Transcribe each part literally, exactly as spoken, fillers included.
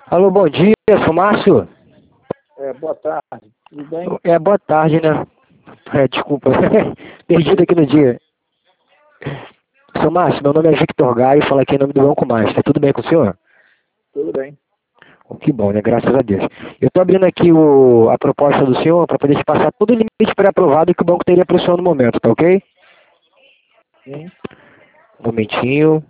Alô, bom dia, sou Márcio. É, boa tarde, tudo bem? É, boa tarde, né? É, desculpa, perdido aqui no dia. Sou Márcio, meu nome é Victor Gaio, falo aqui em nome do Banco Master. Tudo bem com o senhor? Tudo bem. Oh, que bom, né? Graças a Deus. Eu estou abrindo aqui o, a proposta do senhor para poder te passar todo o limite pré-aprovado que o banco teria para o senhor no momento, tá ok? Sim. Um momentinho.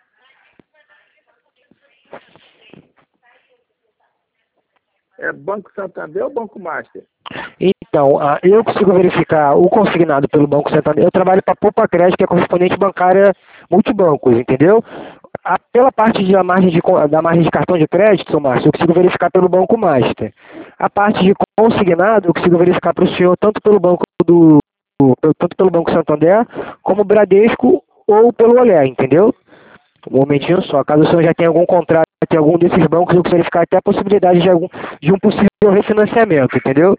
É Banco Santander ou Banco Master? Então, ah, eu consigo verificar o consignado pelo Banco Santander. Eu trabalho para a Poupa Crédito, que é correspondente bancária multibancos, entendeu? A, pela parte de, a margem de, co- da margem de cartão de crédito, seu Márcio, eu consigo verificar pelo Banco Master. A parte de consignado, eu consigo verificar para o senhor tanto pelo Banco do, tanto pelo Banco Santander, como Bradesco ou pelo Olé, entendeu? Um momentinho só. Caso o senhor já tenha algum contrato em algum desses bancos, eu consigo verificar até a possibilidade de, algum, de um possível refinanciamento, entendeu?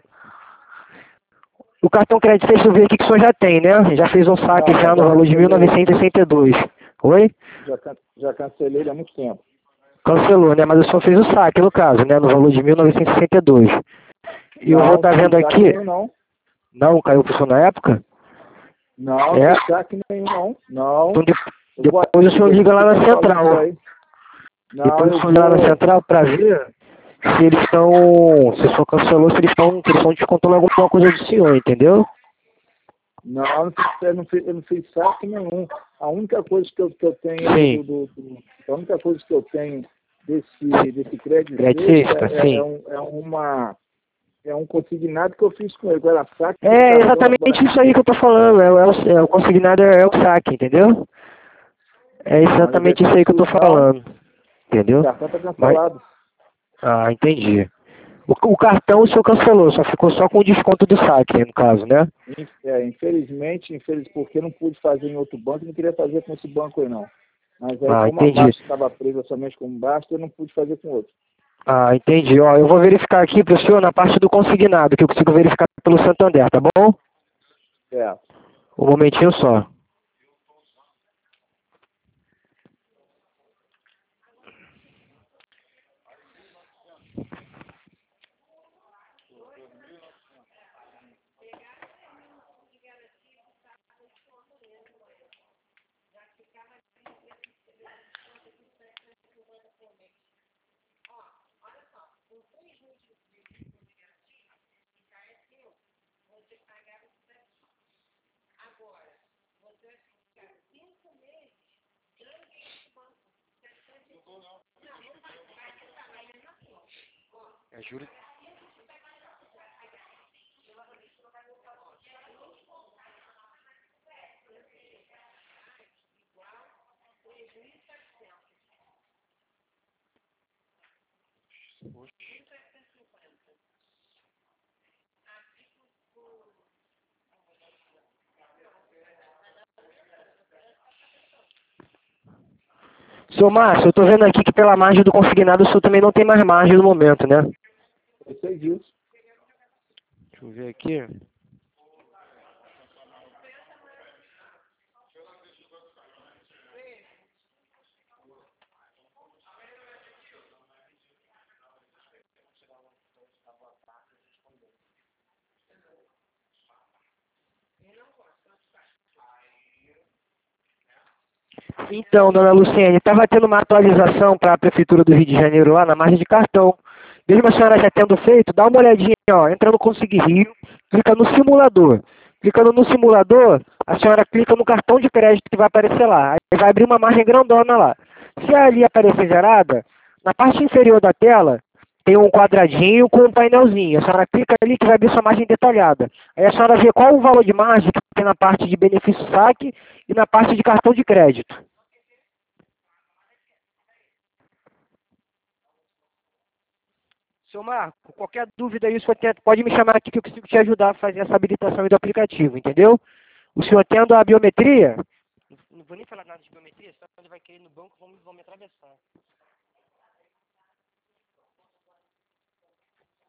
O cartão crédito, deixa eu ver aqui que o senhor já tem, né? Já fez um saque Não, já não, no já valor de mil cancelei. novecentos e sessenta e dois. Oi? Já, can- já cancelei ele há muito tempo. Cancelou, né? Mas o senhor fez o saque, no caso, né? No valor de mil novecentos e sessenta e dois. E eu vou Não, estar não fiz vendo saque aqui... nenhum, não. Não, caiu pro senhor na época? Não, não É. fiz saque nenhum, não. Não. Então de- Eu vou depois o senhor liga lá eu na tô falando isso central. aí. Não, Depois o eu senhor liga lá na vou... central pra ver se eles estão... Se o senhor cancelou, se eles estão... Se eles estão descontando alguma coisa do senhor, entendeu? Não, eu não fiz, eu não fiz, eu não fiz saque nenhum. A única coisa que eu, que eu tenho Sim. do, do, do- a única coisa que eu tenho desse, desse crédito Crédito sexta sexta, é, é, sim. um, é uma é um consignado que eu fiz com ele. Agora, saque de É cartão exatamente agora. isso aí que eu tô falando. É, o- é, o, é o consignado é, é o saque, entendeu? É Não, ele exatamente deve isso ter aí que eu tô sido. Não, falando. o Entendeu? cartão está Mas, cancelado. ah, entendi. O, o cartão o senhor cancelou, só ficou só com o desconto do saque, no caso, né? In- é, infelizmente, infeliz, porque eu não pude fazer em outro banco, eu não queria fazer com esse banco aí, não. Mas aí, Ah, como a entendi. Basta estava presa somente com o Basta, eu não pude fazer com outro. Ah, entendi. Ó, eu vou verificar aqui pro senhor na parte do consignado, que eu consigo verificar pelo Santander, tá bom? É. Um momentinho só. É juro. Seu Márcio, eu tô vendo aqui que pela margem do consignado o senhor também não tem mais margem no momento, né? Eu sei disso. Deixa eu ver aqui. Então, dona Luciene, estava tendo uma atualização para a Prefeitura do Rio de Janeiro lá na margem de cartão. Mesmo a senhora já tendo feito, dá uma olhadinha, ó, entra no Conseguir Rio, clica no simulador. Clicando no simulador, a senhora clica no cartão de crédito que vai aparecer lá. Aí vai abrir uma margem grandona lá. Se ali aparecer zerada, na parte inferior da tela tem um quadradinho com um painelzinho. A senhora clica ali que vai abrir sua margem detalhada. Aí a senhora vê qual o valor de margem que tem na parte de benefício saque e na parte de cartão de crédito. Seu Marco, qualquer dúvida aí, o senhor tem- pode me chamar aqui que eu consigo te ajudar a fazer essa habilitação aí do aplicativo, entendeu? O senhor tendo a biometria, não vou nem falar nada de biometria, senão ele vai querer ir no banco, vamos, vamos me atravessar.